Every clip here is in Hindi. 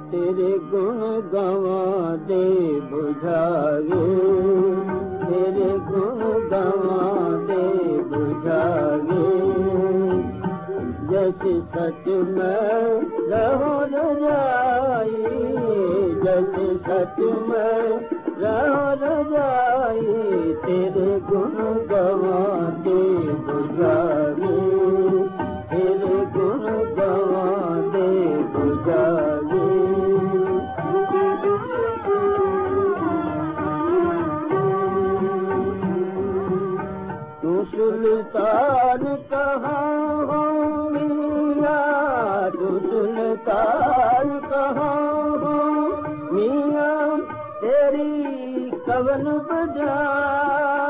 तेरे गुण गवा दे बुझागे, तेरे गुण गवा दे बुझागे। जैसे सच में रहो रजाई, जैसे सच में रहो रजाई, तेरे गुण गवा दे बुझागे, तेरे गुण गवा दे बुझागे। तू सुल्तान कहाँ हो मियाँ, तू सुल्तान कहाँ हो मियाँ, तेरी कवन बजाई,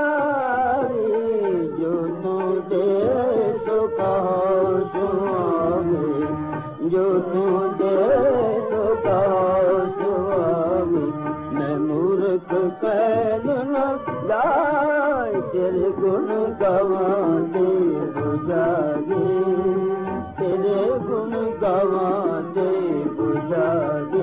जो तू दे सो कहो सुहावे, जो तू दे सो कहो सुहावे। मैं मूर्ख कह न जाए, तेरे गुण गवा दे बुझागे, तेरे गुण गवा दे बुझागे।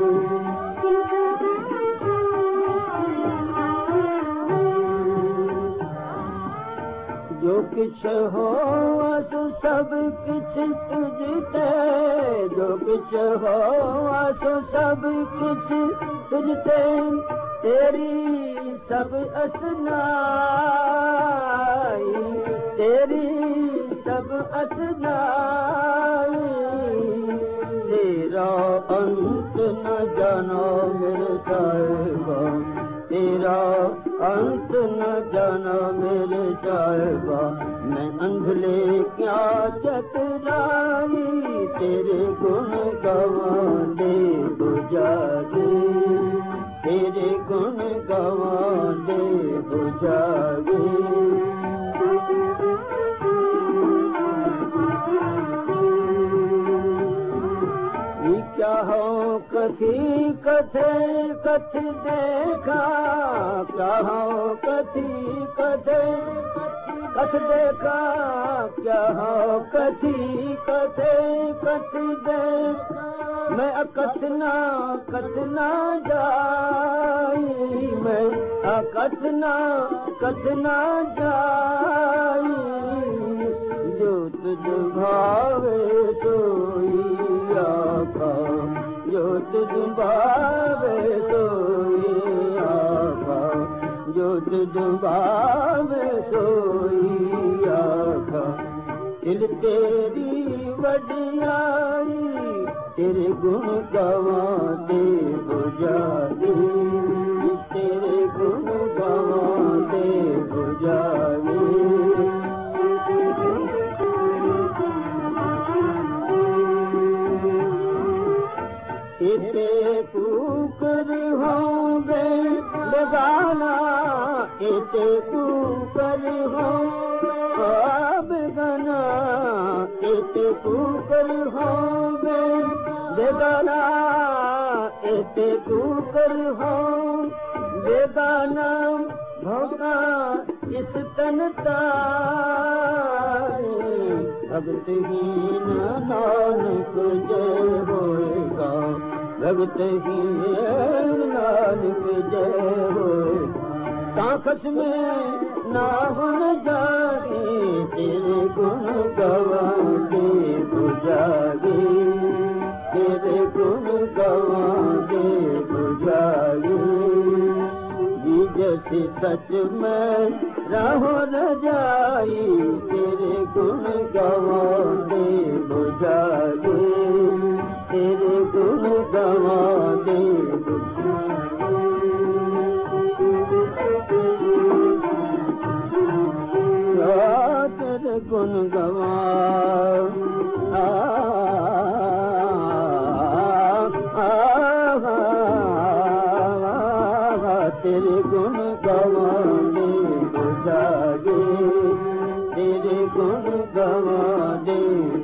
जो किछ हो सो सब किछ तुझते, जो किछ हो सो सब किछ तुझते, तेरी सब असनाई, तेरी सब असनाई। तेरा अंत न जानो मेरे साहिबा, तेरा अंत न जाना मेरे साहिबा। मैं अंधले क्या चतुराई, तेरे गुण गवा दे बुझागे, तेरे गुण गवा दे बुझागे। क्या हो कथी कथे कथ देखा, क्या हो कथी कथे कथ देखा, क्या हो कथी कथे कथ देखा। मैं अकथना कथना जाई, मैं अकथना कथना जाई। जो तुझ भावे सोई आका, जो तुझ भावे सोई आका, जो तुझ भावे सोई आका। दिल तेरी वडियाई, तेरे गुण गवा दे बुझागे, तेरे गुण गवा दे बुझागे। इते कुकर हो बेगाना, इते कुकर हो बेगाना, इते कुकर हो बेगाना, इते कुकर हो बेगाना। भोगा इस तनता भगतहीन नानक जय होएगा, भगतहीन नानक जय होएगा। ताकस में ना होन जागे, तेरे गुण गवा दे बुझागे, तेरे गुण गवा दे बुझागे। जैसे सच में रहो रजाई, तेरे गुण गवा दे बुझागे, तेरे गुण गवा दे बुझागे। तेरे गुण गवा तेरे गुण गवा दे बुझागे, तेरे गुण गवा दे